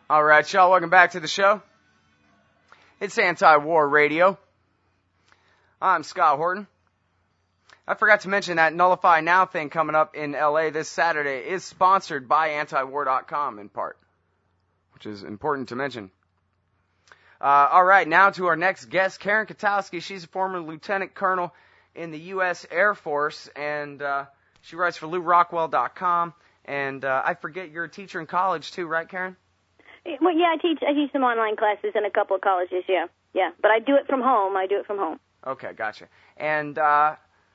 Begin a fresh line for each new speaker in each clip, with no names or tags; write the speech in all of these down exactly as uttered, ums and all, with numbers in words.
All right, y'all, welcome back to the show. It's Anti-War Radio. I'm Scott Horton. I forgot to mention that Nullify Now thing coming up in L A this Saturday is sponsored by anti war dot com in part, which is important to mention. Uh, all right, now to our next guest, Karen Kotowski. She's a former lieutenant colonel in the U S Air Force, and uh, she writes for Lew Rockwell dot com. And uh, I forget, you're a teacher in college too, right, Karen?
Well, yeah, I teach I teach some online classes in a couple of colleges, yeah. Yeah, but I do it from home. I do it from home.
Okay, gotcha. And uh,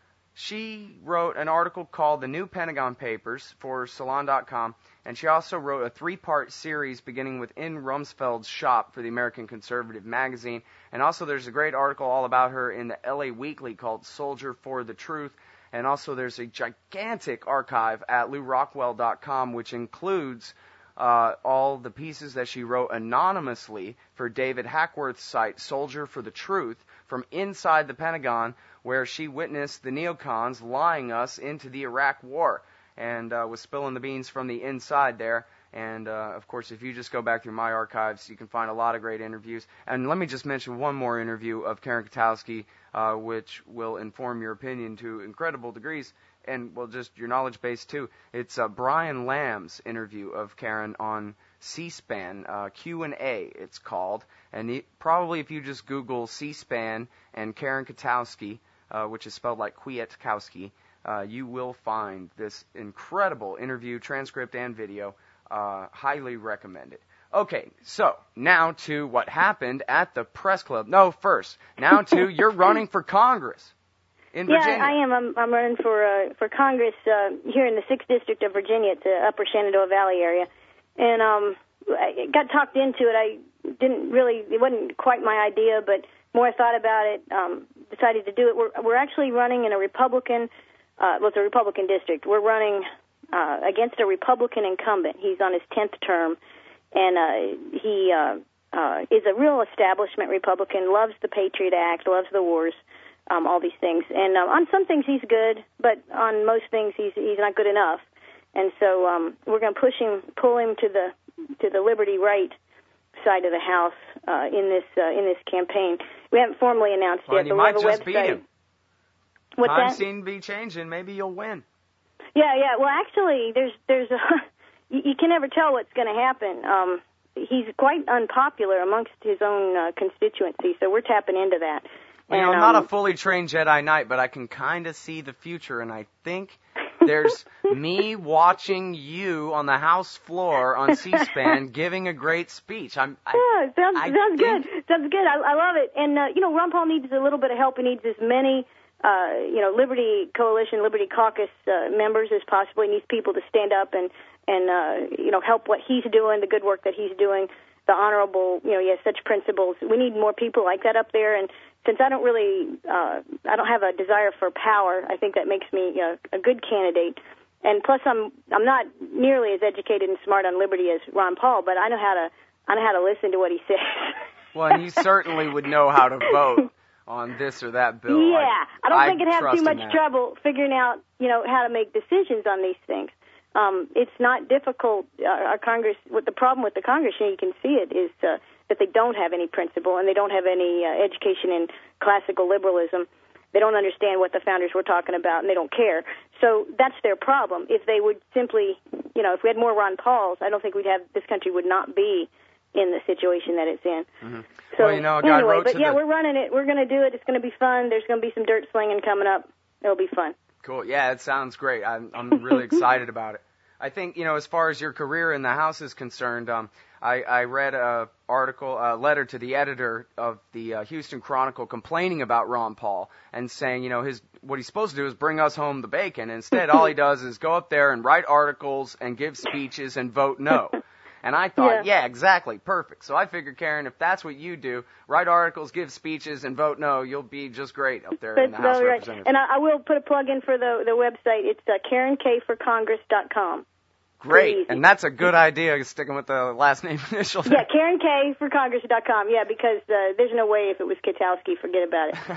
she wrote an article called The New Pentagon Papers for Salon dot com, and she also wrote a three-part series beginning with In Rumsfeld's Shop for the American Conservative magazine. And also there's a great article all about her in the L A Weekly called Soldier for the Truth. And also there's a gigantic archive at Lew Rockwell dot com, which includes Uh, all the pieces that she wrote anonymously for David Hackworth's site, Soldier for the Truth, from inside the Pentagon, where she witnessed the neocons lying us into the Iraq War, and uh, was spilling the beans from the inside there. And, uh, of course, if you just go back through my archives, you can find a lot of great interviews. And let me just mention one more interview of Karen Kotowski, uh, which will inform your opinion to incredible degrees. And, well, just your knowledge base, too. It's uh, Brian Lamb's interview of Karen on C-SPAN, uh, Q and A, it's called. And he, probably if you just Google C-SPAN and Karen Kotowski, uh, which is spelled like Kwiatkowski, uh, you will find this incredible interview, transcript, and video. Uh, highly recommended. Okay, so now to what happened at the press club. No, first, now to you're running for Congress. In
yeah,
Virginia.
I am. I'm, I'm running for uh, for Congress uh, here in the sixth District of Virginia. It's the Upper Shenandoah Valley area. And um, I got talked into it. I didn't really, it wasn't quite my idea, but more I thought about it, um, decided to do it. We're, we're actually running in a Republican, uh, well, it's a Republican district. We're running uh, against a Republican incumbent. He's on his tenth term, and uh, he uh, uh, is a real establishment Republican, loves the Patriot Act, loves the wars. Um, all these things. And um, on some things he's good, but on most things he's he's not good enough. And so um, we're going to push him, pull him to the to the Liberty Right side of the House uh, in this uh, in this campaign. We haven't formally announced
well,
yet,
you
but we
might
have a
just
website.
Beat him.
What's
Times
that?
seem to be changing. Maybe you'll win.
Yeah, yeah. Well, actually, there's there's a, you, you can never tell what's going to happen. Um, he's quite unpopular amongst his own uh, constituency, so we're tapping into that.
You know,
and,
I'm not
um,
a fully trained Jedi Knight, but I can kind of see the future, and I think there's me watching you on the House floor on C-SPAN giving a great speech. I'm, I,
yeah, sounds,
I
sounds
think...
good. Sounds good. I, I love it. And, uh, you know, Ron Paul needs a little bit of help. He needs as many, uh, you know, Liberty Coalition, Liberty Caucus uh, members as possible. He needs people to stand up and, and uh, you know, help what he's doing, the good work that he's doing, the honorable, you know, he has such principles. We need more people like that up there, and since I don't really, uh, I don't have a desire for power, I think that makes me you know, a good candidate. And plus, I'm I'm not nearly as educated and smart on liberty as Ron Paul, but I know how to I know how to listen to what he says.
Well, and you certainly would know how to vote on this or that bill.
Yeah, I, I don't
I
think it'd have
trust
too much
in that.
trouble figuring out, you know, how to make decisions on these things. Um, it's not difficult. Uh, our Congress, what the problem with the Congress, and you can see it, is uh, that they don't have any principle and they don't have any uh, education in classical liberalism. They don't understand what the founders were talking about, and they don't care. So that's their problem. If they would simply, you know, if we had more Ron Pauls, I don't think we'd have, this country would not be in the situation that it's in.
Mm-hmm.
So
well, you know, God
anyway,
wrote
but
to
yeah,
the...
we're running it. We're going to do it. It's going to be fun. There's going to be some dirt slinging coming up. It'll be fun.
Cool. Yeah, it sounds great. I'm, I'm really excited about it. I think, you know, as far as your career in the House is concerned, um, I, I read a article, a letter to the editor of the uh, Houston Chronicle complaining about Ron Paul and saying, you know, his what he's supposed to do is bring us home the bacon. Instead, all he does is go up there and write articles and give speeches and vote no. And I thought, yeah. yeah, exactly, perfect. So I figured, Karen, if that's what you do, write articles, give speeches, and vote no, you'll be just great up there
that's
in the House of
right.
Representatives.
And I, I will put a plug in for the the website. It's uh, Karen K for Congress dot com.
Great, and that's a good idea, sticking with the last name initial.
Yeah, Karen K for Congress dot com. Yeah, because uh, there's no way if it was Kotowski, forget about it.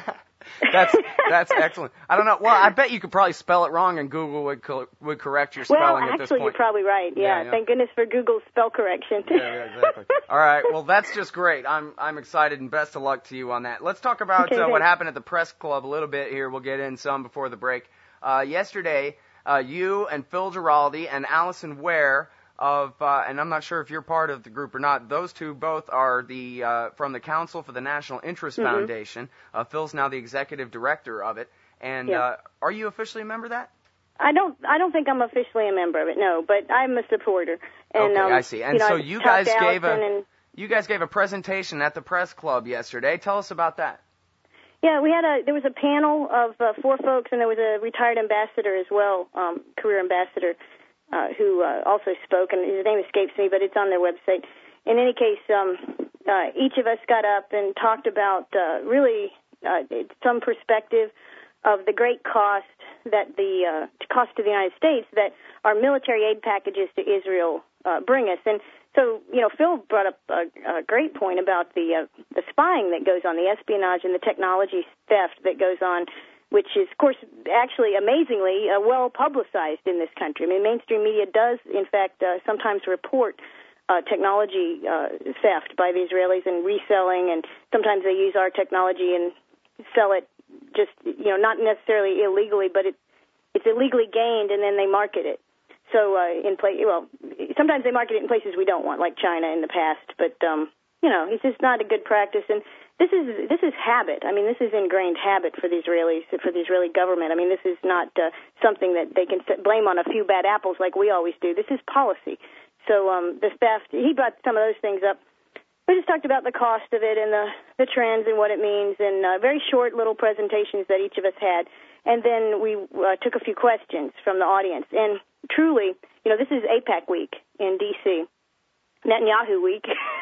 That's that's excellent. I don't know. Well, I bet you could probably spell it wrong, and Google would co- would correct your spelling
well,
at this
actually,
point.
You're probably right. Yeah.
Yeah, yeah.
Thank goodness for Google's spell correction.
yeah, yeah, exactly. All right. Well, that's just great. I'm I'm excited, and best of luck to you on that. Let's talk about
Okay,
uh, what
thanks.
happened at the press club a little bit here. We'll get in some before the break. Uh, yesterday, uh, you and Phil Giraldi and Allison Ware of, uh, and I'm not sure if you're part of the group or not. Those two both are the uh, from the Council for the National Interest
Mm-hmm.
Foundation. Uh, Phil's now the executive director of it. And
Yeah.
uh, are you officially a member of that?
I don't. I don't think I'm officially a member of it. No, but I'm a supporter. And,
Okay,
um,
I see. And
you know,
so
I
you
talked
guys
to
gave a
Allison and,
you guys gave a presentation at the press club yesterday. Tell us about that.
Yeah, we had a there was a panel of uh, four folks, and there was a retired ambassador as well, um, career ambassador, uh, who uh, also spoke, and his name escapes me, but it's on their website. In any case, um, uh, each of us got up and talked about uh, really uh, some perspective of the great cost that the uh, cost to the United States that our military aid packages to Israel uh, bring us. And so, you know, Phil brought up a, a great point about the uh, the spying that goes on, the espionage and the technology theft that goes on, which is, of course, actually amazingly uh, well publicized in this country. I mean, mainstream media does, in fact, uh, sometimes report uh, technology uh, theft by the Israelis and reselling, and sometimes they use our technology and sell it just, you know, not necessarily illegally, but it, it's illegally gained, and then they market it. So uh, in place, well, sometimes they market it in places we don't want, like China in the past. But um, you know, it's just not a good practice. And this is this is habit. I mean, this is ingrained habit for the Israelis, for the Israeli government. I mean, this is not uh, something that they can blame on a few bad apples like we always do. This is policy. So um, the theft. He brought some of those things up. We just talked about the cost of it and the the trends and what it means, and uh, very short little presentations that each of us had. And then we uh, took a few questions from the audience. And truly, you know, this is AIPAC week in D C, Netanyahu week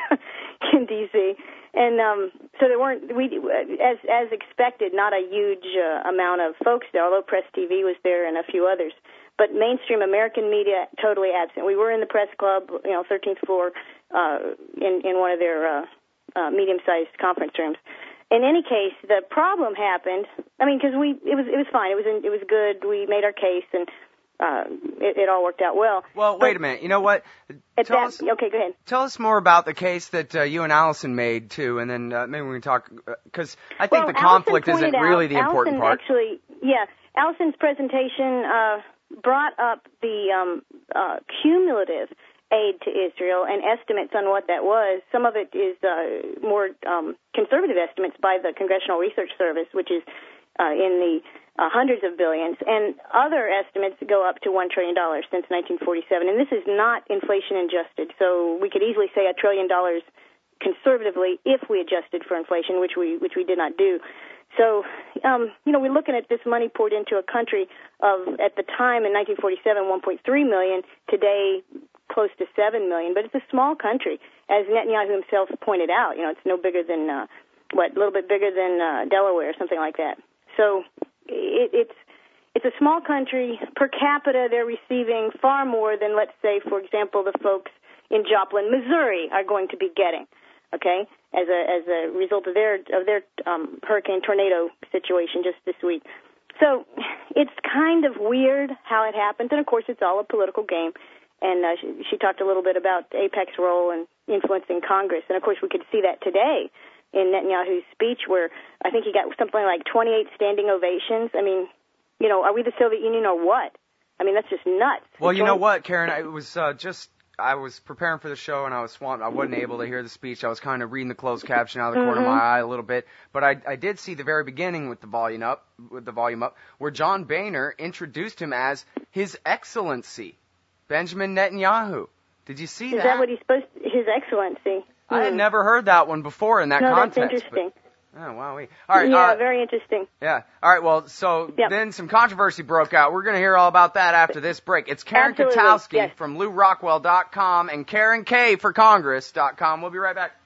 in D C, and um, so there weren't, we as as expected, not a huge uh, amount of folks there, although Press T V was there and a few others. But mainstream American media totally absent. We were in the press club, you know, thirteenth floor, uh, in in one of their uh, uh, medium-sized conference rooms. In any case, the problem happened. I mean, because we it was it was fine. It was in, it was good. We made our case, and uh, it, it all worked out well.
Well, wait but a minute. You know what?
At
tell
that,
us,
okay, go ahead.
Tell us more about the case that uh, you and Allison made too, and then uh, maybe we can talk because I think
well,
the conflict
Allison
isn't really the
Allison
important part.
Actually, yeah, Allison's presentation uh, brought up the um, uh, cumulative aid to Israel and estimates on what that was. Some of it is uh, more um, conservative estimates by the Congressional Research Service, which is uh, in the uh, hundreds of billions, and other estimates go up to one trillion dollars since nineteen forty-seven. And this is not inflation adjusted, so we could easily say a trillion dollars conservatively if we adjusted for inflation, which we which we did not do. So, um, you know, we're looking at this money poured into a country of, at the time in nineteen forty-seven, one point three million. Today, close to seven million. But it's a small country, as Netanyahu himself pointed out. You know, it's no bigger than uh, what, a little bit bigger than uh, Delaware or something like that. So, it, it's it's a small country. Per capita, they're receiving far more than, let's say, for example, the folks in Joplin, Missouri, are going to be getting. Okay, as a as a result of their of their um, hurricane tornado situation just this week. So it's kind of weird how it happens, and of course it's all a political game. And uh, she, she talked a little bit about AIPAC's role in influencing Congress, and of course we could see that today in Netanyahu's speech, where I think he got something like twenty-eight standing ovations. I mean, you know, are we the Soviet Union or what? I mean, that's just nuts.
Well, you know what, Karen, I was uh, just. I was preparing for the show, and I was swamped. I wasn't able to hear the speech. I was kind of reading the closed caption out of the corner
mm-hmm.
of my eye a little bit. But I, I did see the very beginning with the volume up, with the volume up, where John Boehner introduced him as His Excellency, Benjamin Netanyahu. Did you see
Is
that?
Is that what he's supposed to, His Excellency?
I
hmm.
had never heard that one before in that
no,
context.
No, that's interesting.
But, oh, wow. All right.
Yeah,
uh,
very interesting.
Yeah. All right. Well, so
yep.
then some controversy broke out. We're going to hear all about that after this break. It's Karen
Absolutely.
Katowski
yes.
from Lew Rockwell dot com and Karen K for Congress dot com. We'll be right back.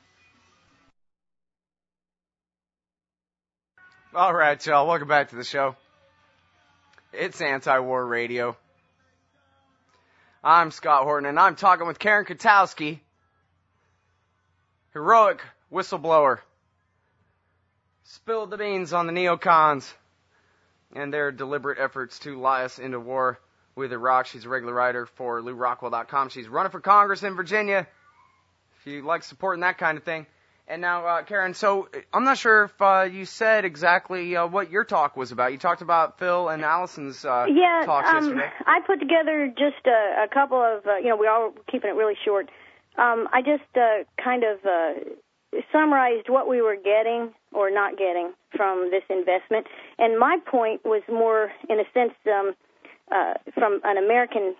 All right, y'all. Welcome back to the show. It's Anti-War Radio. I'm Scott Horton, and I'm talking with Karen Katowski, heroic whistleblower. spilled the beans on the neocons and their deliberate efforts to lie us into war with Iraq. She's a regular writer for Lou Rockwell dot com. She's running for Congress in Virginia, if you like supporting that kind of thing. And now, uh, Karen, so I'm not sure if uh, you said exactly uh, what your talk was about. You talked about Phil and Allison's uh,
yeah,
talks
um,
yesterday.
I put together just a, a couple of, uh, you know, we're all keeping it really short. Um, I just uh, kind of uh, summarized what we were getting or not getting from this investment. And my point was more, in a sense, um, uh, from an American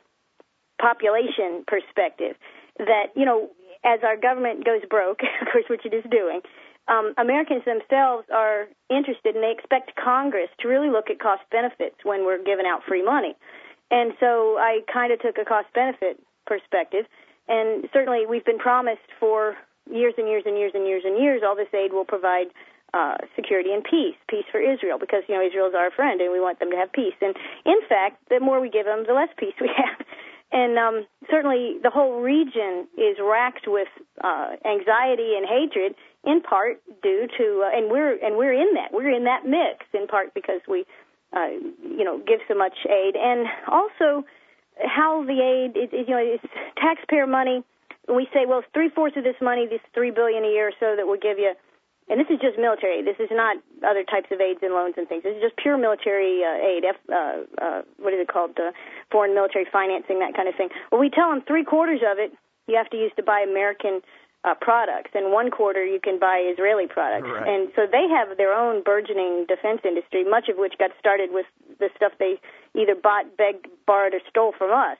population perspective, that, you know, as our government goes broke, of course, which it is doing, um, Americans themselves are interested, and they expect Congress to really look at cost benefits when we're giving out free money. And so I kind of took a cost-benefit perspective, and certainly we've been promised for years and years and years and years and years all this aid will provide uh, security and peace, peace for Israel, because, you know, Israel is our friend, and we want them to have peace. And, in fact, the more we give them, the less peace we have. And um, certainly the whole region is racked with uh, anxiety and hatred, in part due to, uh, and we're and we're in that, we're in that mix, in part because we, uh, you know, give so much aid, and also how the aid, is, is, you know, it's taxpayer money. We say, well, three fourths of this money, this three billion a year, or so that we'll give you. And this is just military aid. This is not other types of aids and loans and things. This is just pure military uh, aid. F, uh, uh, what is it called? Uh, foreign military financing, that kind of thing. Well, we tell them three quarters of it you have to use to buy American uh, products, and one quarter you can buy Israeli products.
Right.
And so they have their own burgeoning defense industry, much of which got started with the stuff they either bought, begged, borrowed, or stole from us.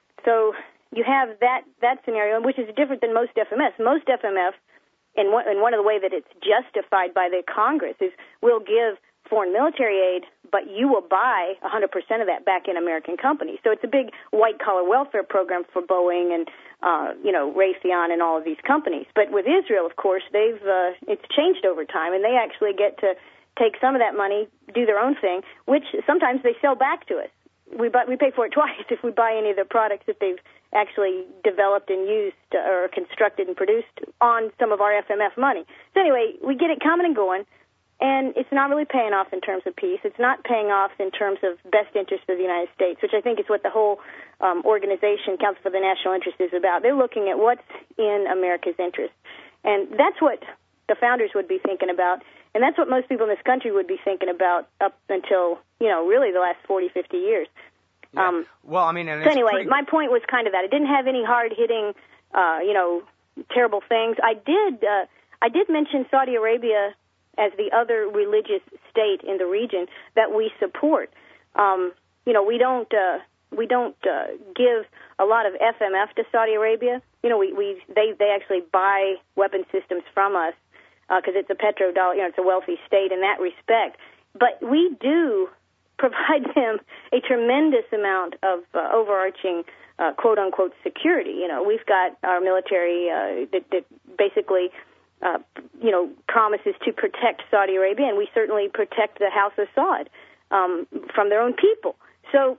So you have that that scenario, which is different than most F M F. Most F M F, and one, and one of the ways that it's justified by the Congress is we'll give foreign military aid, but you will buy one hundred percent of that back in American companies. So it's a big white-collar welfare program for Boeing and, uh, you know, Raytheon and all of these companies. But with Israel, of course, they've uh, it's changed over time, and they actually get to take some of that money, do their own thing, which sometimes they sell back to us. We buy, we pay for it twice if we buy any of their products that they've actually developed and used or constructed and produced on some of our F M F money. So anyway, we get it coming and going, and it's not really paying off in terms of peace. It's not paying off in terms of best interest of the United States, which I think is what the whole um, organization, Council for the National Interest, is about. They're looking at what's in America's interest, and that's what the founders would be thinking about, and that's what most people in this country would be thinking about up until, you know, really the last forty, fifty years.
Yeah.
Um,
well, I mean, and
so anyway,
pretty...
my point was kind of that. It didn't have any hard-hitting, uh, you know, terrible things. I did, uh, I did mention Saudi Arabia as the other religious state in the region that we support. Um, you know, we don't, uh, we don't uh, give a lot of F M F to Saudi Arabia. You know, we, we they, they actually buy weapon systems from us because uh, it's a petrodollar, you know, it's a wealthy state in that respect. But we do provide them a tremendous amount of uh, overarching, uh, quote-unquote, security. You know, we've got our military uh, that, that basically, uh, you know, promises to protect Saudi Arabia, and we certainly protect the House of Saud um, from their own people. So,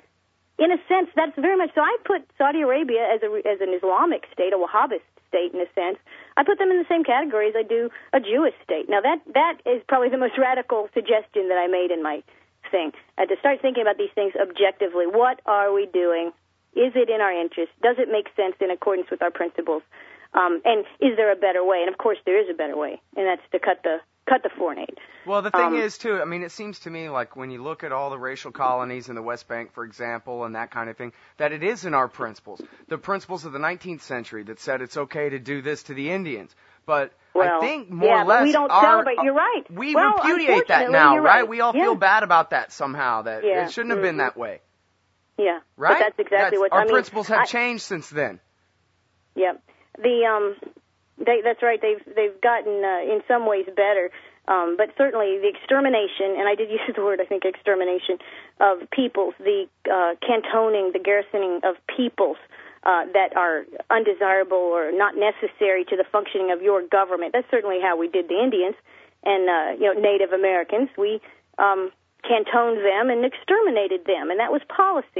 in a sense, that's very much so. I put Saudi Arabia as a as an Islamic state, a Wahhabist state, in a sense. I put them in the same category as I do a Jewish state. Now, that that is probably the most radical suggestion that I made in my thing, uh, to start thinking about these things objectively. What are we doing? Is it in our interest? Does it make sense in accordance with our principles? Um, and is there a better way? And of course, there is a better way, and that's to cut the cut the foreign aid.
Well, the thing
um,
is, too, I mean, it seems to me like when you look at all the racial colonies in the West Bank, for example, and that kind of thing, that it is in our principles, the principles of the nineteenth century that said it's okay to do this to the Indians. But
well,
I think more
yeah,
or less,
but we don't
our,
celebrate. You're right.
We
well,
repudiate that now,
right?
right? We all
yeah.
feel bad about that somehow. That
yeah.
it shouldn't have
mm-hmm.
been that way.
Yeah,
right.
But that's exactly
that's,
what
our
I mean.
principles have
I,
changed since then.
Yeah, the um, they, that's right. They've they've gotten uh, in some ways better. Um, but certainly the extermination, and I did use the word, I think, extermination of peoples, the uh, cantoning, the garrisoning of peoples uh, that are undesirable or not necessary to the functioning of your government. That's certainly how we did the Indians and, uh, you know, Native Americans. We um, cantoned them and exterminated them, and that was policy.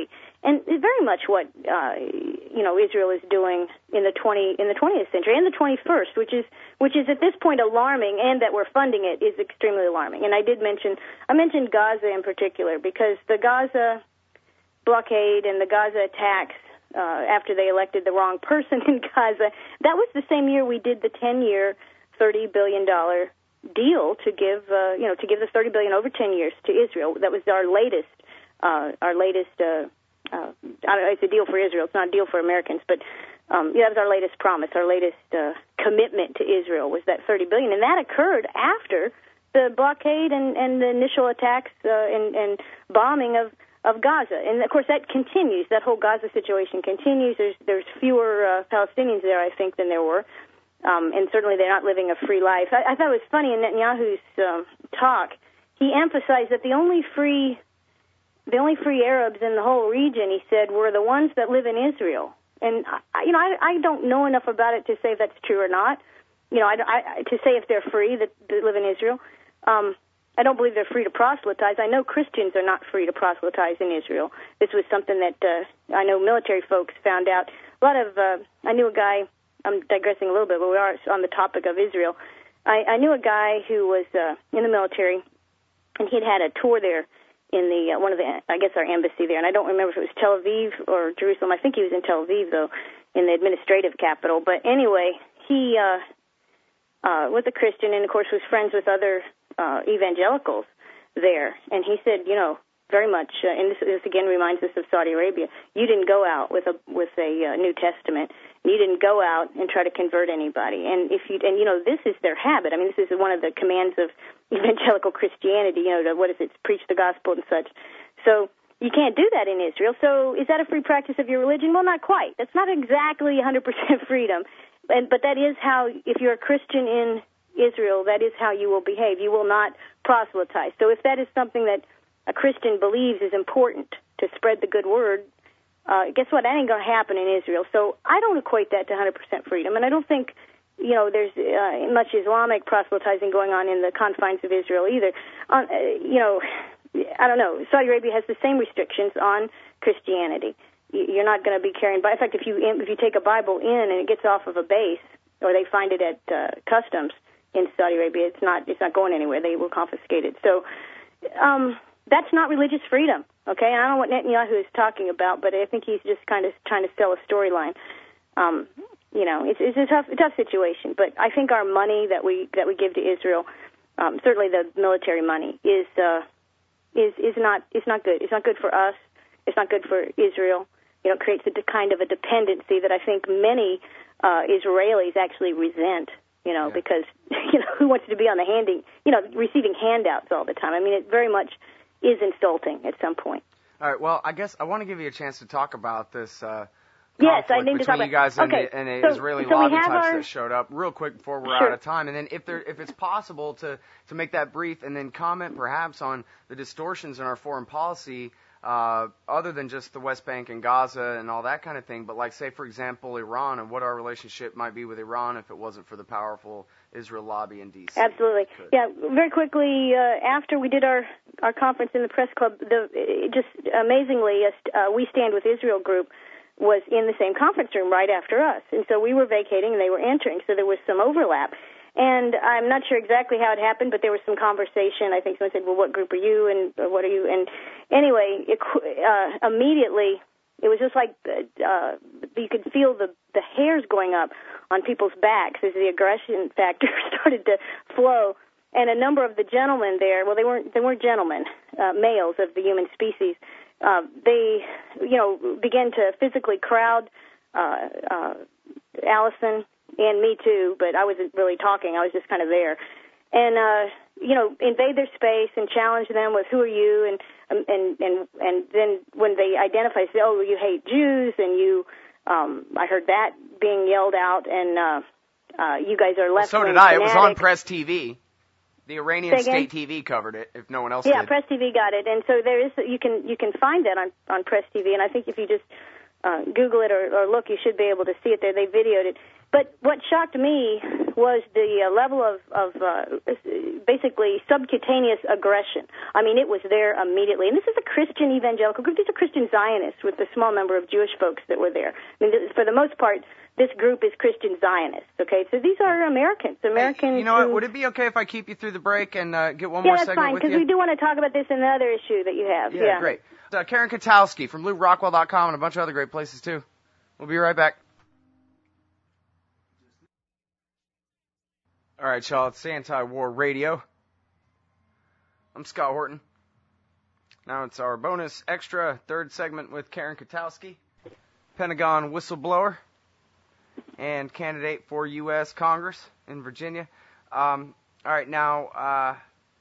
and it's very much what uh, you know Israel is doing in the twenty in the twentieth century and the twenty-first, which is which is at this point alarming, and that we're funding it is extremely alarming. And I did mention I mentioned Gaza in particular because the Gaza blockade and the Gaza attacks uh, after they elected the wrong person in Gaza, that was the same year we did the ten-year, thirty billion dollars deal to give uh, you know to give the thirty billion dollars over ten years to Israel. That was our latest uh, our latest. Uh, Uh, I don't know, it's a deal for Israel. It's not a deal for Americans, but um, yeah, that was our latest promise, our latest uh, commitment to Israel was that thirty billion dollars, and that occurred after the blockade and, and the initial attacks uh, and, and bombing of, of Gaza. And of course, that continues. That whole Gaza situation continues. There's there's fewer uh, Palestinians there, I think, than there were, um, and certainly they're not living a free life. I, I thought it was funny in Netanyahu's um, talk. He emphasized that the only free The only free Arabs in the whole region, he said, were the ones that live in Israel. And, I, you know, I, I don't know enough about it to say if that's true or not. You know, I, I, to say if they're free that, that live in Israel. Um, I don't believe they're free to proselytize. I know Christians are not free to proselytize in Israel. This was something that uh, I know military folks found out. A lot of, uh, I knew a guy, I'm digressing a little bit, but we are on the topic of Israel. I, I knew a guy who was uh, in the military, and he'd had a tour there in the uh, one of the, I guess, our embassy there, and I don't remember if it was Tel Aviv or Jerusalem. I think he was in Tel Aviv, though, in the administrative capital. But anyway, he uh, uh, was a Christian and, of course, was friends with other uh, evangelicals there. And he said, you know, very much, uh, and this, this again reminds us of Saudi Arabia, you didn't go out with a with a uh, New Testament. You didn't go out and try to convert anybody. And if you, and you know, this is their habit. I mean, this is one of the commands of evangelical Christianity, you know, to, what is it, preach the gospel and such. So you can't do that in Israel. So is that a free practice of your religion? Well, not quite. That's not exactly one hundred percent freedom. And, but that is how, if you're a Christian in Israel, that is how you will behave. You will not proselytize. So if that is something that a Christian believes is important to spread the good word, uh, guess what? That ain't going to happen in Israel. So I don't equate that to one hundred percent freedom. And I don't think, you know, there's uh, much Islamic proselytizing going on in the confines of Israel either. Uh, you know, I don't know. Saudi Arabia has the same restrictions on Christianity. You're not going to be carrying. In fact, if you if you take a Bible in and it gets off of a base, or they find it at uh, customs in Saudi Arabia, it's not it's not going anywhere. They will confiscate it. So um, that's not religious freedom. Okay, and I don't know what Netanyahu is talking about, but I think he's just kind of trying to sell a storyline. Um, You know, it's, it's a tough, a tough situation. But I think our money that we that we give to Israel, um, certainly the military money, is uh, is is not is not good. It's not good for us. It's not good for Israel. You know, it creates a kind of a dependency that I think many uh, Israelis actually resent. You know, yeah. Because you know who wants to be on the handing, you know, receiving handouts all the time. I mean, it very much is insulting at some point.
All right. Well, I guess I want to give you a chance to talk about this. Uh,
Yes, I need to talk
between you guys
about,
and,
okay.
the, and the
so,
Israeli
so
lobby types
our,
that showed up real quick before we're
sure.
out of time. And then if there, if it's possible to, to make that brief and then comment perhaps on the distortions in our foreign policy uh, other than just the West Bank and Gaza and all that kind of thing, but like, say, for example, Iran and what our relationship might be with Iran if it wasn't for the powerful Israel lobby in D C.
Absolutely. Good. Yeah, very quickly, uh, after we did our, our conference in the press club, the, just amazingly, uh, We Stand With Israel group was in the same conference room right after us. And so we were vacating and they were entering, so there was some overlap. And I'm not sure exactly how it happened, but there was some conversation. I think someone said, well, what group are you and or what are you? And anyway, it, uh, immediately it was just like uh, you could feel the, the hairs going up on people's backs as the aggression factor started to flow. And a number of the gentlemen there, well, they weren't, they weren't gentlemen, uh, males of the human species, Uh, they, you know, began to physically crowd uh, uh, Allison and me too, but I wasn't really talking. I was just kind of there. And, uh, you know, invade their space and challenge them with who are you? And and and, and then when they identify, say, oh, you hate Jews, and you, um, I heard that being yelled out, and uh, uh, you guys are left-wing
well, so did I.
fanatics.
It was on Press T V. The Iranian State T V covered it, if no one else
yeah,
did.
Yeah, Press T V got it, and so there is you can you can find that on on Press T V, and I think if you just uh, Google it or, or look, you should be able to see it there. They videoed it. But what shocked me was the uh, level of, of uh, basically subcutaneous aggression. I mean, it was there immediately. And this is a Christian evangelical group. These are Christian Zionists with a small number of Jewish folks that were there. I mean, for the most part, this group is Christian Zionists, okay? So these are Americans. Americans.
Hey, you know
who,
what? Would it be okay if I keep you through the break and uh, get one
yeah,
more
that's
segment
fine,
with you?
because we do want to talk about this in the other issue that you have.
Yeah,
yeah.
great. Uh, Karen Katowski from Lew Rockwell dot com and a bunch of other great places, too. We'll be right back. All right, y'all, it's Anti-War Radio. I'm Scott Horton. Now it's our bonus extra third segment with Karen Katowski, Pentagon whistleblower and candidate for U S Congress in Virginia. Um, all right, now, uh,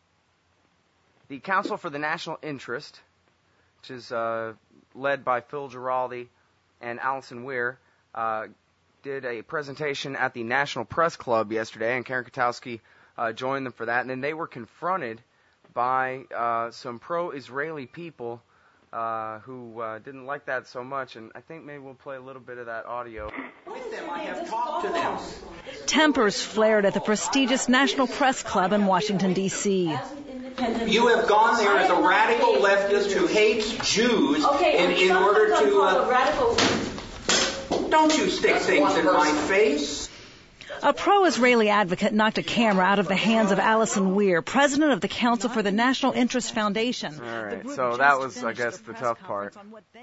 the Council for the National Interest, which is uh, led by Phil Giraldi and Allison Weir, uh, did a presentation at the National Press Club yesterday, and Karen Katowski uh, joined them for that. And then they were confronted by uh, some pro-Israeli people uh, who uh, didn't like that so much. And I think maybe we'll play a little bit of that audio.
With them, I have talked to them.
Tempers flared at the prestigious National Press Club in Washington, D C
You have gone there as a radical leftist who hates Jews
okay,
in, in order to... Uh,
radical...
Don't you stick things in my face.
A pro-Israeli advocate knocked a camera out of the hands of Allison Weir, president of the Council for the National Interest Foundation.
All right, so that was, I guess, the tough part.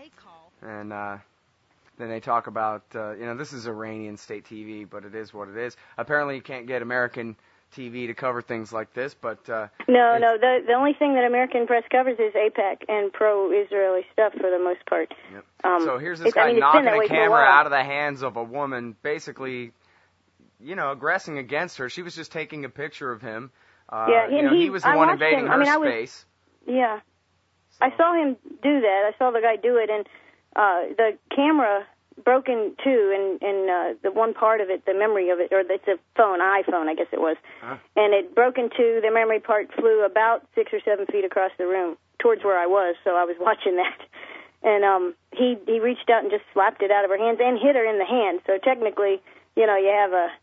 And uh, then they talk about, uh, you know, this is Iranian state T V, but it is what it is. Apparently you can't get American T V to cover things like this, but... Uh,
no, no, the the only thing that American press covers is AIPAC and pro-Israeli stuff for the most part.
Yep.
Um,
so here's this
it,
guy
I mean,
knocking
a
a camera out of the hands of a woman, basically, you know, aggressing against her. She was just taking a picture of him. Uh,
yeah, and
you know,
he,
he was the
I
one
watched
invading
him.
her
I mean, I was,
space.
Yeah.
So.
I saw him do that. I saw the guy do it, and uh, the camera broke in two, and, and uh, the one part of it, the memory of it, or it's a phone, iPhone, I guess it was, huh? And it broke in two. The memory part flew about six or seven feet across the room towards where I was, so I was watching that. And um, he he reached out and just slapped it out of her hands and hit her in the hand. So technically, you know, you have a,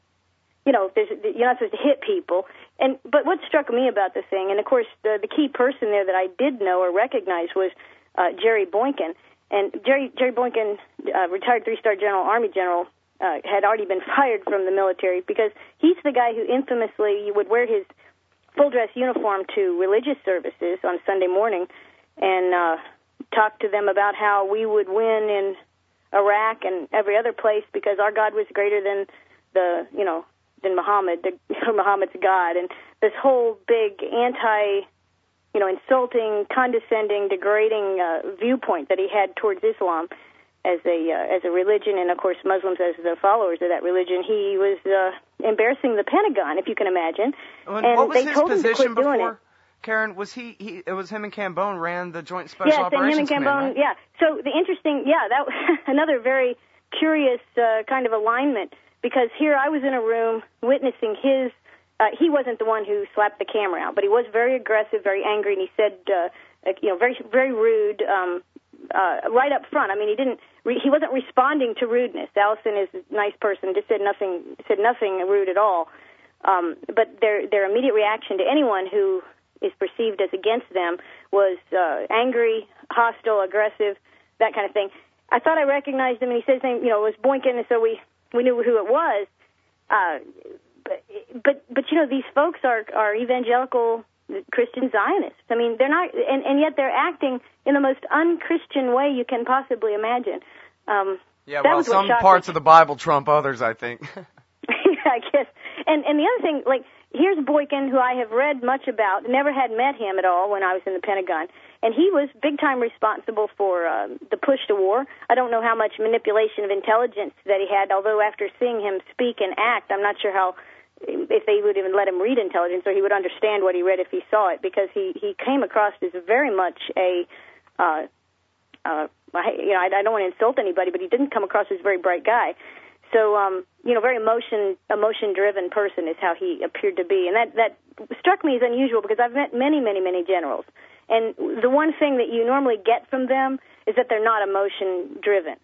you know, there's, you're not supposed to hit people. And but what struck me about the thing, and of course the the key person there that I did know or recognize was uh, Jerry Boykin. And Jerry Jerry Boykin, uh, retired three-star general, Army general, uh, had already been fired from the military because he's the guy who infamously would wear his full-dress uniform to religious services on Sunday morning and uh, talk to them about how we would win in Iraq and every other place because our God was greater than the, you know, than Muhammad, the, Muhammad's God. And this whole big anti- you know, insulting, condescending, degrading uh, viewpoint that he had towards Islam as a uh, as a religion, and of course Muslims as the followers of that religion. He was uh, embarrassing the Pentagon, if you can imagine.
Well,
and
what was
they
his
told
position
him to quit
before?
doing it.
Karen, was he, he? It was him and Cambone ran the Joint Special
yes,
Operations
and him and Cambone.
Command, right?
Yeah. So the interesting, yeah, that was another very curious uh, kind of alignment because here I was in a room witnessing his. Uh, he wasn't the one who slapped the camera out, but he was very aggressive, very angry, and he said, uh, you know, very, very rude, um, uh, right up front. I mean, he didn't, re- he wasn't responding to rudeness. Allison is a nice person, just said nothing, said nothing rude at all. Um, but their their immediate reaction to anyone who is perceived as against them was uh, angry, hostile, aggressive, that kind of thing. I thought I recognized him, and he said his name, you know, it was Boykin, and so we we knew who it was. Uh, But, but, but you know, these folks are, are evangelical Christian Zionists. I mean, they're not, and, and yet they're acting in the most un-Christian way you can possibly imagine. Um,
yeah, well, some parts me. of the Bible trump others, I think.
Yeah, I guess. And, and the other thing, like, here's Boykin, who I have read much about, never had met him at all when I was in the Pentagon, and he was big-time responsible for uh, the push to war. I don't know how much manipulation of intelligence that he had, although after seeing him speak and act, I'm not sure how if they would even let him read intelligence or he would understand what he read if he saw it, because he, he came across as very much a, uh, uh, you know, I, I don't want to insult anybody, but he didn't come across as a very bright guy. So, um, you know, very emotion, emotion-driven person is how he appeared to be. And that, that struck me as unusual because I've met many, many, many generals. And the one thing that you normally get from them is that they're not emotion-driven.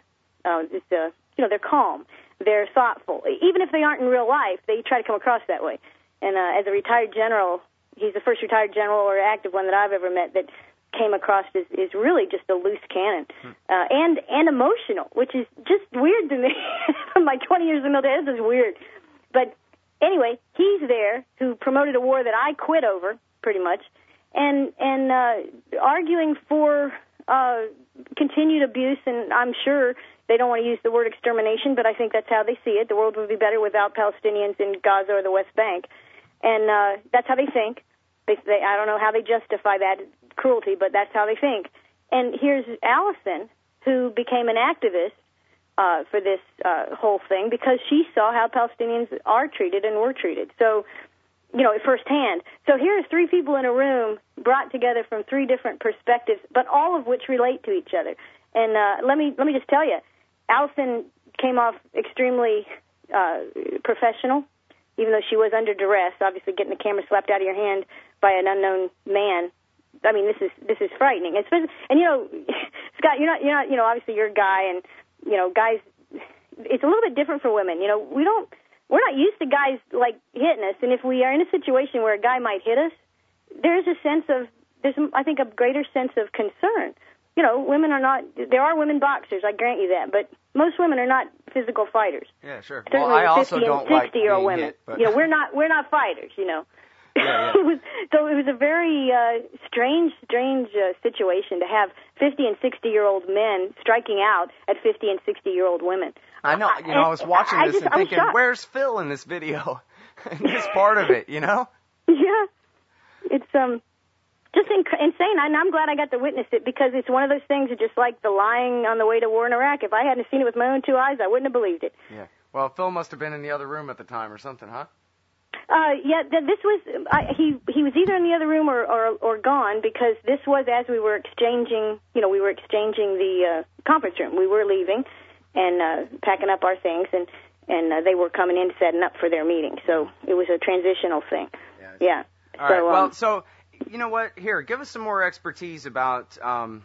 Uh, it's, uh, you know, they're calm. They're thoughtful. Even if they aren't in real life, they try to come across that way. And uh, as a retired general, he's the first retired general or active one that I've ever met that came across as is really just a loose cannon, uh, and and emotional, which is just weird to me. From my twenty years in the military, this is weird. But anyway, he's there who promoted a war that I quit over, pretty much, and and uh, arguing for uh, continued abuse, and I'm sure they don't want to use the word extermination, but I think that's how they see it. The world would be better without Palestinians in Gaza or the West Bank. And uh, that's how they think. They, they, I don't know how they justify that cruelty, but that's how they think. And here's Allison, who became an activist uh, for this uh, whole thing because she saw how Palestinians are treated and were treated. So, you know, firsthand. So here's three people in a room brought together from three different perspectives, but all of which relate to each other. And uh, let me let me just tell you, Allison came off extremely uh, professional, even though she was under duress, obviously getting the camera slapped out of your hand by an unknown man. I mean, this is this is frightening. It's, and you know, Scott, you're not you're not you know obviously you're a guy, and you know guys. It's a little bit different for women. You know, we don't we're not used to guys like hitting us, and if we are in a situation where a guy might hit us, there's a sense of there's I think a greater sense of concern. You know, women are not, there are women boxers, I grant you that, but most women are not physical fighters.
Yeah, sure.
Certainly
well, I also
fifty
don't
and
like
sixty-year-old
being
women.
hit, but...
You know, we're not, we're not fighters, you know.
Yeah, yeah.
it was, so it was a very uh, strange, strange uh, situation to have fifty and sixty-year-old men striking out at fifty and sixty-year-old women.
I know, you know, I was watching
I
this
just,
and thinking, where's Phil in this video? In this part of it, you know?
Yeah. It's, um... just inc- insane, and I'm glad I got to witness it because it's one of those things that just like the lying on the way to war in Iraq. If I hadn't seen it with my own two eyes, I wouldn't have believed it.
Yeah. Well, Phil must have been in the other room at the time or something, huh?
Uh, yeah, th- this was, I, he he was either in the other room or, or, or gone because this was as we were exchanging, you know, we were exchanging the uh, conference room. We were leaving and uh, packing up our things, and, and uh, they were coming in setting up for their meeting. So it was a transitional thing.
Yeah.
Yeah.
All
so,
right, well,
um,
so... You know what? Here, give us some more expertise about, um,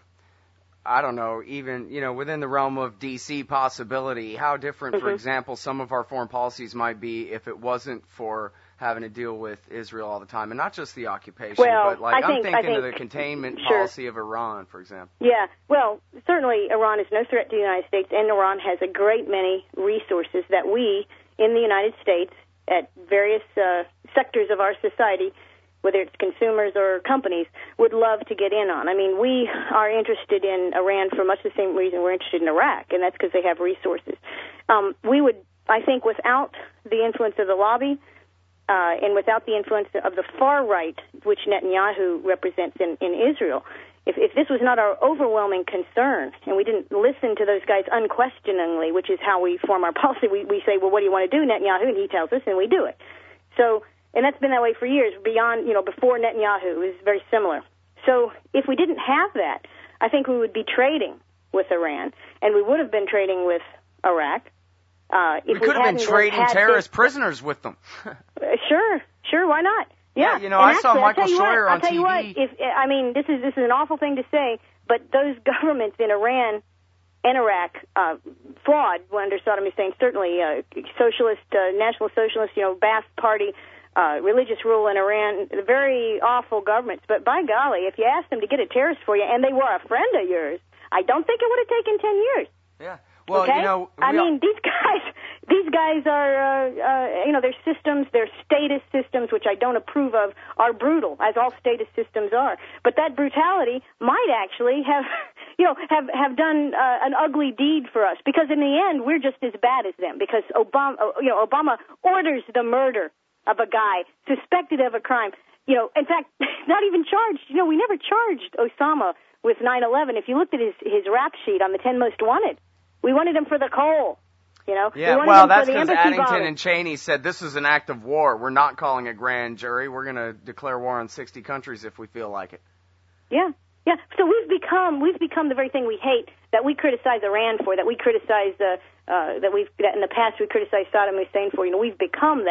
I don't know, even, you know, within the realm of D C possibility, how different, mm-hmm. for example, some of our foreign policies might be if it wasn't for having to deal with Israel all the time, and not just the occupation,
well,
but like
I
I'm
think,
thinking
think,
of the containment
sure.
policy of Iran, for example.
Yeah, well, certainly Iran is no threat to the United States, and Iran has a great many resources that we in the United States at various uh, sectors of our society, whether it's consumers or companies, would love to get in on. I mean, we are interested in Iran for much the same reason we're interested in Iraq, and that's because they have resources. Um, we would, I think, without the influence of the lobby uh, and without the influence of the far right, which Netanyahu represents in, in Israel, if, if this was not our overwhelming concern and we didn't listen to those guys unquestioningly, which is how we form our policy, we, we say, well, what do you want to do, Netanyahu? And he tells us, and we do it. So... And that's been that way for years, beyond, you know, before Netanyahu. It was very similar. So if we didn't have that, I think we would be trading with Iran, and we would have been trading with Iraq. Uh, if
we could
we
have been trading terrorist
this,
prisoners with them.
uh, sure, sure, why not? Yeah,
yeah you know,
and
I saw Michael Scheuer
what,
on
I'll tell
T V.
You what, if, I mean, this is this is an awful thing to say, but those governments in Iran and Iraq, uh, flawed under Saddam Hussein, certainly uh, socialist, uh, national socialist, you know, Ba'ath Party. Uh, religious rule in Iran, very awful governments. But by golly, if you asked them to get a terrorist for you and they were a friend of yours, I don't think it would have taken ten years.
Yeah. Well,
okay?
you know,
I mean, all... these guys, these guys are, uh, uh, you know, their systems, their status systems, which I don't approve of, are brutal, as all status systems are. But that brutality might actually have, you know, have have done uh, an ugly deed for us, because in the end, we're just as bad as them. Because Obama, you know, Obama orders the murder of a guy suspected of a crime. You know, in fact, not even charged. You know, we never charged Osama with nine eleven. If you looked at his, his rap sheet on the ten most wanted, we wanted him for the coal. You know,
yeah,
we wanted
well,
him
that's
for the
because
embassy
Addington
bombing.
and Cheney said this is an act of war. We're not calling a grand jury. We're going to declare war on sixty countries if we feel like it.
Yeah, yeah. So we've become we've become the very thing we hate, that we criticize Iran for, that we criticize uh, uh, that we've that in the past we criticized Saddam Hussein for. You know, we've become that.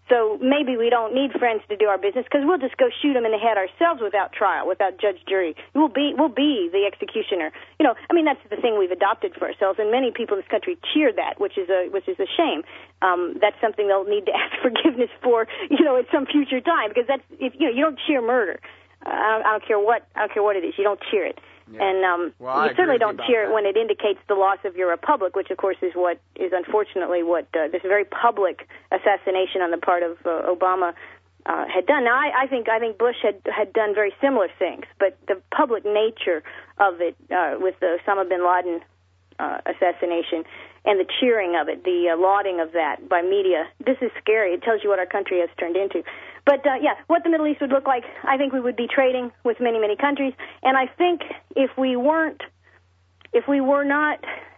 So maybe we don't need friends to do our business because we'll just go shoot them in the head ourselves without trial, without judge, jury. We'll be we'll be the executioner. You know, I mean that's the thing we've adopted for ourselves, and many people in this country cheer that, which is a which is a shame. Um, that's something they'll need to ask forgiveness for, you know, at some future time, because that's if you know you don't cheer murder. Uh, I, don't, I don't care what I don't care what it is. You don't cheer it. Yeah. And um,
well,
you certainly don't cheer
that.
it when it indicates the loss of your republic, which, of course, is what is unfortunately what uh, this very public assassination on the part of uh, Obama uh, had done. Now, I, I think I think Bush had had done very similar things, but the public nature of it, uh, with the Osama bin Laden uh, assassination and the cheering of it, the uh, lauding of that by media, this is scary. It tells you what our country has turned into. But, uh, yeah, what the Middle East would look like, I think we would be trading with many, many countries. And I think if we weren't, if we were not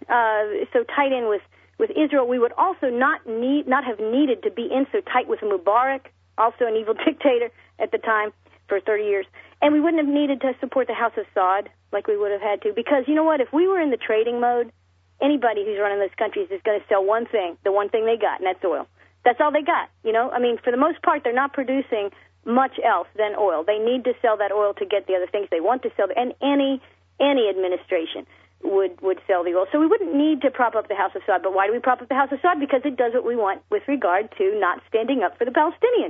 uh, so tight in with, with Israel, we would also not need, not have needed to be in so tight with Mubarak, also an evil dictator at the time for thirty years. And we wouldn't have needed to support the House of Saud like we would have had to. Because, you know what, if we were in the trading mode, anybody who's running those countries is going to sell one thing, the one thing they got, and that's oil. That's all they got, you know. I mean, for the most part, they're not producing much else than oil. They need to sell that oil to get the other things they want to sell, and any any administration would would sell the oil. So we wouldn't need to prop up the House of Saud. But why do we prop up the House of Saud? Because it does what we want with regard to not standing up for the Palestinians.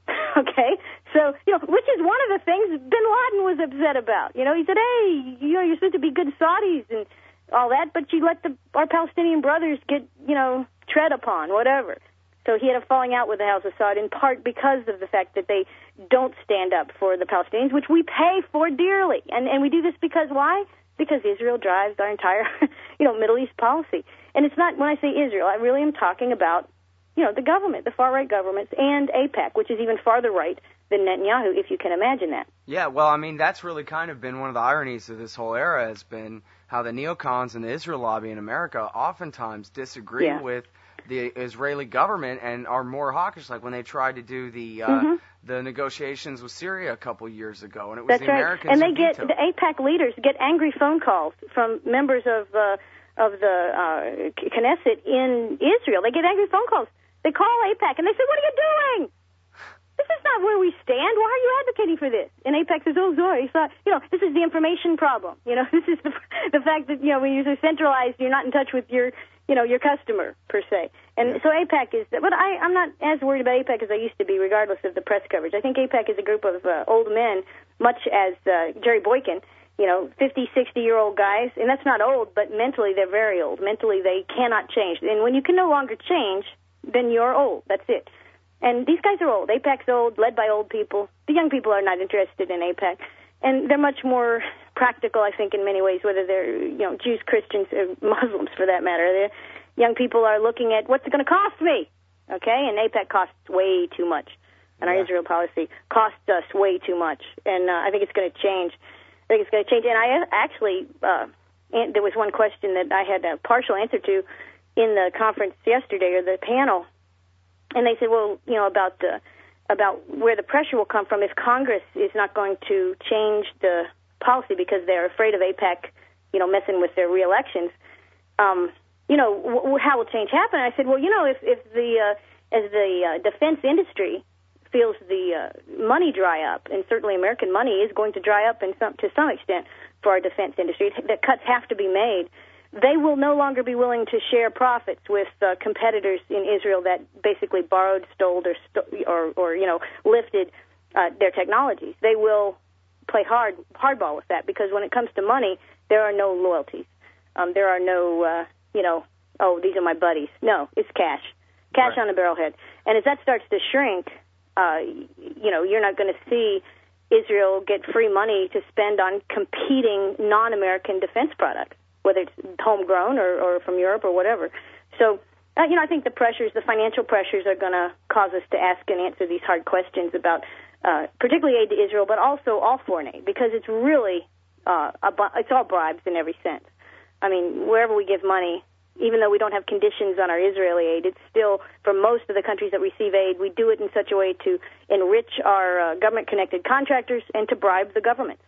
Okay, so you know, which is one of the things Bin Laden was upset about. You know, he said, "Hey, you know, you're supposed to be good Saudis and all that, but you let the our Palestinian brothers get, you know, tread upon, whatever." So he had a falling out with the House of Saud in part because of the fact that they don't stand up for the Palestinians, which we pay for dearly. And and we do this because why? Because Israel drives our entire, you know, Middle East policy. And it's not, when I say Israel, I really am talking about, you know, the government, the far-right governments, and AIPAC, which is even farther right than Netanyahu, if you can imagine that.
Yeah, well, I mean, that's really kind of been one of the ironies of this whole era, has been how the neocons and the Israel lobby in America oftentimes disagree yeah. with the Israeli government and are more hawkish, like when they tried to do the uh, mm-hmm. the negotiations with Syria a couple years ago, and it was
That's
the
right.
Americans
and they
who
get
vetoed.
The AIPAC leaders get angry phone calls from members of uh, of the uh, Knesset in Israel. They get angry phone calls. They call AIPAC and they say, "What are you doing? This is not where we stand. Why are you advocating for this?" And AIPAC says, "Oh, sorry, so, you know, this is the information problem. You know, this is the the fact that, you know, when you're so centralized, you're not in touch with your, you know, your customer per se." And yeah. so AIPAC is, but I, I'm not as worried about AIPAC as I used to be, regardless of the press coverage. I think AIPAC is a group of uh, old men, much as uh, Jerry Boykin, you know, fifty, sixty-year-old guys, and that's not old, but mentally they're very old. Mentally they cannot change. And when you can no longer change, then you're old. That's it. And these guys are old. AIPAC's old, led by old people. The young people are not interested in AIPAC. And they're much more practical, I think, in many ways, whether they're, you know, Jews, Christians, or Muslims, for that matter. They're, young people are looking at, what's it going to cost me? Okay? And AIPAC costs way too much. And yeah. our Israel policy costs us way too much. And uh, I think it's going to change. I think it's going to change. And I actually, uh, and there was one question that I had a partial answer to in the conference yesterday, or the panel. And they said, well, you know, about the about where the pressure will come from if Congress is not going to change the policy because they're afraid of AIPAC, you know, messing with their re-elections. Um, you know, w- how will change happen? And I said, well, you know, if if the uh, as the uh, defense industry feels the uh, money dry up, and certainly American money is going to dry up in some to some extent for our defense industry, that cuts have to be made. They will no longer be willing to share profits with uh, competitors in Israel that basically borrowed, stole, or, st- or, or you know, lifted uh, their technologies. They will play hard hardball with that because when it comes to money, there are no loyalties. Um, there are no, uh, you know, oh, these are my buddies. No, it's cash, cash right. on the barrelhead. And as that starts to shrink, uh, you know, you're not going to see Israel get free money to spend on competing non-American defense products, whether it's homegrown or, or from Europe or whatever. So, uh, you know, I think the pressures, the financial pressures are going to cause us to ask and answer these hard questions about uh, particularly aid to Israel, but also all foreign aid, because it's really, uh, a, it's all bribes in every sense. I mean, wherever we give money, even though we don't have conditions on our Israeli aid, it's still, for most of the countries that receive aid, we do it in such a way to enrich our uh, government-connected contractors and to bribe the government.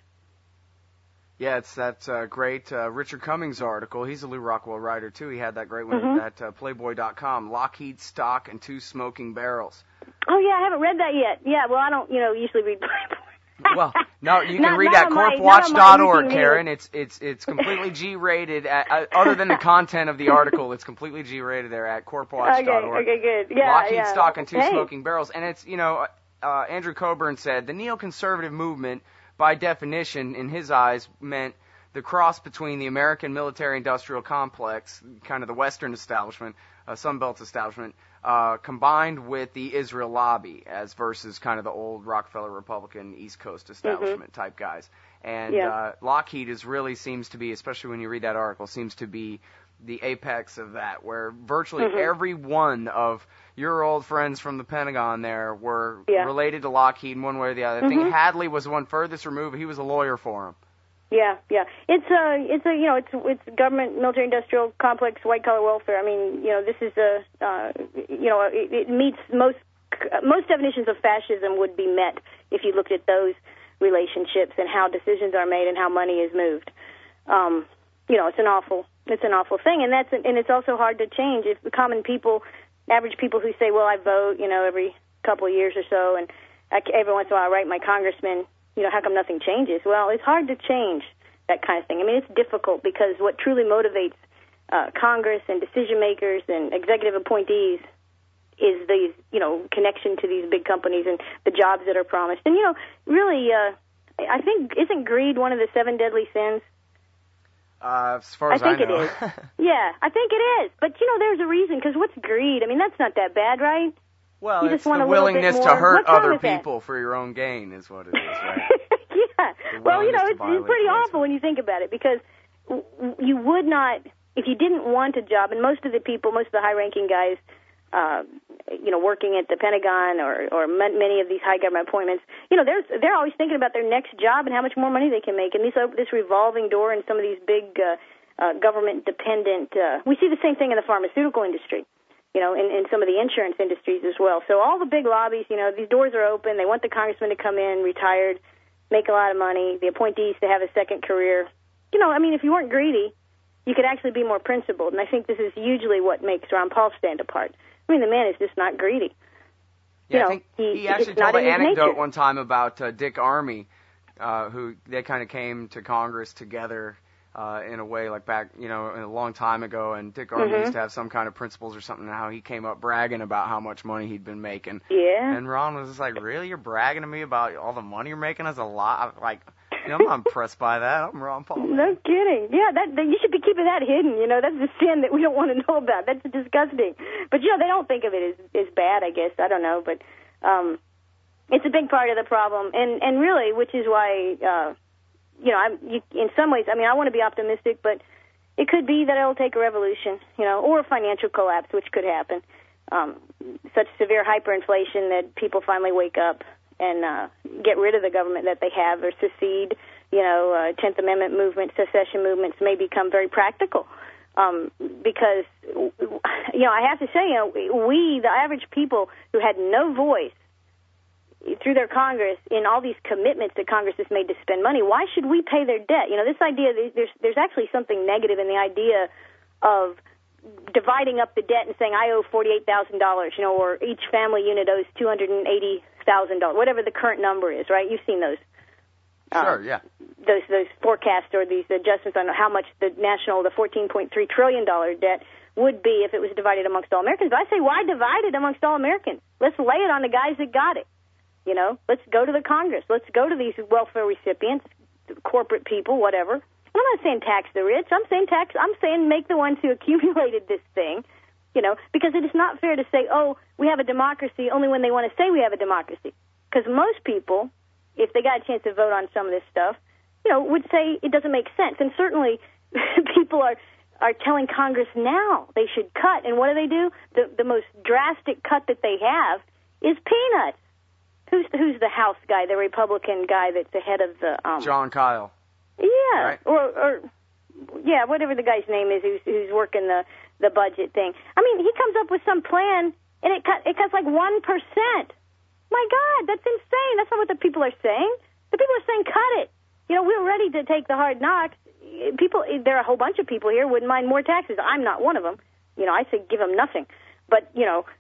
Yeah, it's that uh, great uh, Richard Cummings article. He's a Lou Rockwell writer, too. He had that great one
mm-hmm.
at uh, Playboy dot com, Lockheed Stock and Two Smoking Barrels.
Oh, yeah, I haven't read that yet. Yeah, well, I don't, you know, usually read
Well, no, you can
Not-
read
not
that
on my-
corp watch dot
not on my
org,
weekly
Karen.
news.
It's it's it's completely G-rated. At, uh, other than the content of the article, it's completely G-rated there at corp watch dot org.
Okay, okay, good. Yeah,
Lockheed
yeah.
stock and two
Hey.
smoking barrels. And it's, you know, uh, Andrew Coburn said the neoconservative movement, by definition, in his eyes, meant the cross between the American military-industrial complex, kind of the Western establishment, uh, Sunbelt establishment, uh, combined with the Israel lobby, as versus kind of the old Rockefeller Republican East Coast establishment
Mm-hmm.
type guys. And
Yeah.
uh, Lockheed is really seems to be, especially when you read that article, seems to be the apex of that, where virtually
Mm-hmm.
every one of your old friends from the Pentagon there were
Yeah.
related to Lockheed in one way or the other. I think Hadley was the one furthest removed. He was a lawyer for him.
Yeah, yeah. It's a, it's a, you know, it's it's government, military-industrial complex, white-collar welfare. I mean, you know, this is a, uh, you know, it, it meets most most definitions of fascism would be met if you looked at those relationships and how decisions are made and how money is moved. Um, you know, it's an awful, it's an awful thing, and that's, and it's also hard to change. If the common people, average people who say, well, I vote, you know, every couple of years or so, and I, every once in a while I write my congressman, you know, how come nothing changes? Well, it's hard to change that kind of thing. I mean, it's difficult because what truly motivates uh, Congress and decision makers and executive appointees is these, you know, connection to these big companies and the jobs that are promised. And, you know, really, uh, I think, isn't greed one of the seven deadly sins?
Uh, as far as
I think
I know.
it is. Yeah, I think it is. But, you know, there's a reason, because what's greed? I mean, that's not that bad, right?
Well,
You
it's
just want
the
a little bit
willingness to
more.
hurt
What's wrong
other
with that?
people for your own gain is what it is, right?
Yeah.
The
Well, you know,
willingness
it's,
to
it's
violate
pretty
the rights
awful
of-
when you think about it, because w- w- you would not, if you didn't want a job, and most of the people, most of the high-ranking guys, uh, you know, working at the Pentagon or, or m- many of these high government appointments, you know, they're they're always thinking about their next job and how much more money they can make. And this this revolving door in some of these big uh, uh, government-dependent, uh, we see the same thing in the pharmaceutical industry, you know, in, in some of the insurance industries as well. So all the big lobbies, you know, these doors are open. They want the congressman to come in, retired, make a lot of money, the appointees to have a second career. You know, I mean, if you weren't greedy, you could actually be more principled. And I think this is hugely what makes Ron Paul stand apart. I mean, the man is just not greedy.
Yeah,
you know,
I think
he,
he actually
it's not
told an
in his
anecdote
nature.
one time about uh, Dick Armey, uh, who they kind of came to Congress together uh, in a way like back, you know, a long time ago. And Dick Armey
Mhm.
used to have some kind of principles or something, and how he came up bragging about how much money he'd been making.
Yeah.
And Ron was just like, really? You're bragging to me about all the money you're making? That's a lot. Like, you know, I'm not impressed by that. I'm Ron Paul. man.
No kidding. Yeah, that, that you should be keeping that hidden. You know, that's the sin that we don't want to know about. That's disgusting. But you know, they don't think of it as as bad. I guess I don't know, but um, it's a big part of the problem, and and really, which is why uh, you know, I'm you, in some ways. I mean, I want to be optimistic, but it could be that it'll take a revolution, you know, or a financial collapse, which could happen. Um, such severe hyperinflation that people finally wake up and uh, get rid of the government that they have, or secede. You know, uh, Tenth Amendment movement, secession movements may become very practical um, because, you know, I have to say, you know, we, the average people who had no voice through their Congress in all these commitments that Congress has made to spend money, why should we pay their debt? You know, this idea, there's there's actually something negative in the idea of dividing up the debt and saying, I owe forty-eight thousand dollars, you know, or each family unit owes two hundred eighty thousand dollars, whatever the current number is, right? You've seen those.
Sure,
um,
yeah.
Those those forecasts or these adjustments on how much the national, the fourteen point three trillion dollars debt would be if it was divided amongst all Americans. But I say, why divide it amongst all Americans? Let's lay it on the guys that got it. You know, let's go to the Congress. Let's go to these welfare recipients, corporate people, whatever. I'm not saying tax the rich. I'm saying tax. I'm saying make the ones who accumulated this thing. You know, because it is not fair to say, oh, we have a democracy only when they want to say we have a democracy. Because most people, if they got a chance to vote on some of this stuff, you know, would say it doesn't make sense. And certainly people are, are telling Congress now they should cut. And what do they do? The, the most drastic cut that they have is peanuts. Who's the, who's the House guy, the Republican guy that's ahead of the... Um,
John Kyle.
Yeah,
Right.
or, or, yeah, whatever the guy's name is who's, who's working the, the budget thing. I mean, he comes up with some plan, and it, cut, it cuts like one percent. My God, that's insane. That's not what the people are saying. The people are saying cut it. You know, we're ready to take the hard knocks. People, there are a whole bunch of people here who wouldn't mind more taxes. I'm not one of them. You know, I say give them nothing. But, you know,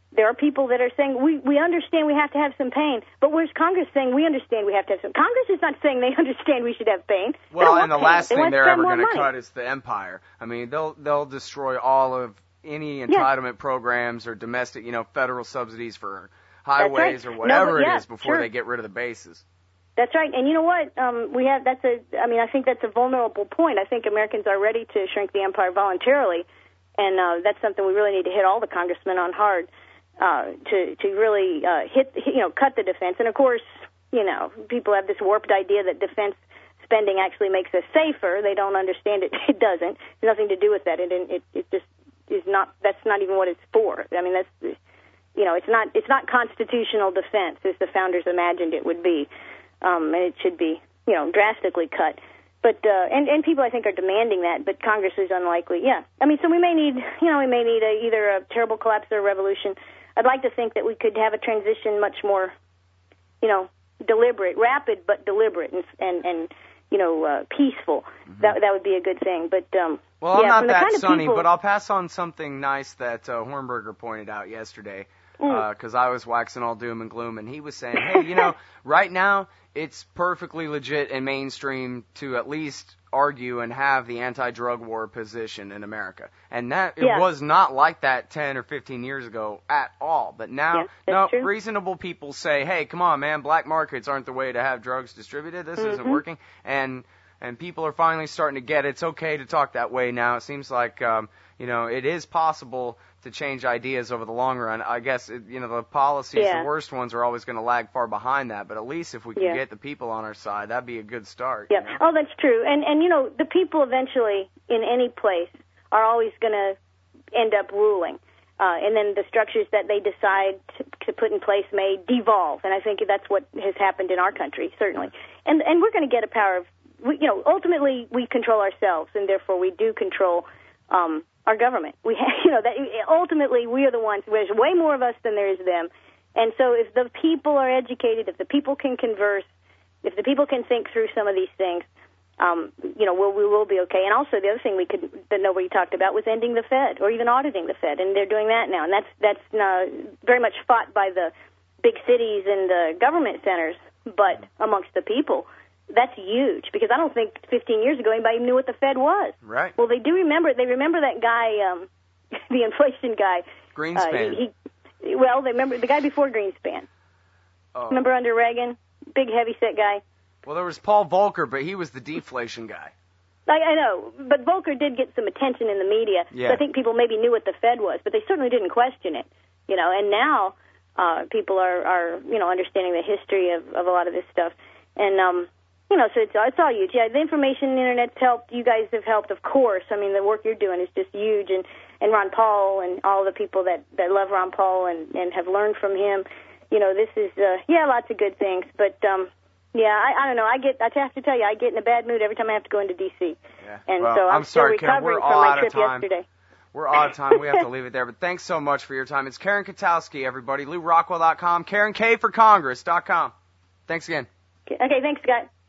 there are people that are saying, we, we understand we have to have some pain, but where's Congress saying we understand we have to have some? Congress is not saying they understand we should have pain.
Well, and the
pain.
last
they
thing they're ever
going to
cut is the empire. I mean, they'll they'll destroy all of any entitlement yeah. programs or domestic, you know, federal subsidies for highways
right.
or whatever
no, but, yeah,
it is before
sure.
they get rid of the bases.
That's right. And you know what? Um, we have, that's a, I mean, I think that's a vulnerable point. I think Americans are ready to shrink the empire voluntarily. And uh, that's something we really need to hit all the congressmen on hard, uh, to, to really uh, hit, you know, cut the defense. And of course, you know, people have this warped idea that defense spending actually makes us safer. They don't understand it. It doesn't. It's nothing to do with that. It, it, it just is not, that's not even what it's for. I mean, that's, you know, it's not, it's not constitutional defense as the founders imagined it would be. Um, and it should be, you know, drastically cut. But, uh, and, and people, I think, are demanding that, but Congress is unlikely. Yeah. I mean, so we may need, you know, we may need a, either a terrible collapse or a revolution. I'd like to think that we could have a transition much more, you know, deliberate, rapid, but deliberate and, and, and you know, uh, peaceful. Mm-hmm. That, that would be a good thing. But, um,
well,
yeah,
I'm not that
kind of
sunny,
people,
but I'll pass on something nice that, uh, Hornberger pointed out yesterday. Because mm. uh, I was waxing all doom and gloom, and he was saying, hey, you know, right now it's perfectly legit and mainstream to at least argue and have the anti-drug war position in America. And that
yeah.
it was not like that ten or fifteen years ago at all. But now,
yeah,
no,
true.
reasonable people say, hey, come on, man, black markets aren't the way to have drugs distributed. This
mm-hmm.
isn't working. And and people are finally starting to get it. It's okay to talk that way now. It seems like, um, you know, it is possible to change ideas over the long run. I guess, it, you know, the policies,
yeah.
the worst ones are always going to lag far behind that, but at least if we can
yeah.
get the people on our side, that'd be a good start.
Yeah.
You know?
Oh, that's true. And, and, you know, the people eventually in any place are always going to end up ruling. Uh, and then the structures that they decide to, to put in place may devolve. And I think that's what has happened in our country, certainly. And, and we're going to get a power of, we, you know, ultimately we control ourselves, and therefore we do control, um, our government. We have, you know, that ultimately we are the ones. There's way more of us than there is them. And so if the people are educated, if the people can converse, if the people can think through some of these things, um, you know, we'll, we will be okay. And also the other thing we could, that nobody talked about was ending the Fed or even auditing the Fed. And they're doing that now. And that's, that's uh, very much fought by the big cities and the government centers, but amongst the people. That's huge, because I don't think fifteen years ago anybody knew what the Fed was.
Right.
Well, they do remember. They remember that guy, um, the inflation guy.
Greenspan.
Uh, he, he, well, they remember the guy before Greenspan.
Oh.
Remember under Reagan, big heavy-set guy.
Well, there was Paul Volcker, but he was the deflation guy.
I, I know, but Volcker did get some attention in the media.
Yeah.
So I think people maybe knew what the Fed was, but they certainly didn't question it. You know, and now uh, people are, are, you know, understanding the history of, of a lot of this stuff, and um. You know, so it's, it's all huge. Yeah, the information, the Internet's helped. You guys have helped, of course. I mean, the work you're doing is just huge. And, and Ron Paul and all the people that, that love Ron Paul and, and have learned from him. You know, this is, uh, yeah, lots of good things. But, um, yeah, I, I don't know. I get, I have to tell you, I get in a bad mood every time I have to go into D C.
Yeah.
And
well,
so I'm,
I'm
still
sorry, Karen,
recovering
we're
from
all
my
out
trip
of time.
yesterday.
We're out of time. We have to leave it there. But thanks so much for your time. It's Karen Katowski, everybody. Lou Rockwell dot com. Karen K for Congress dot com. Thanks again.
Okay, thanks, Scott.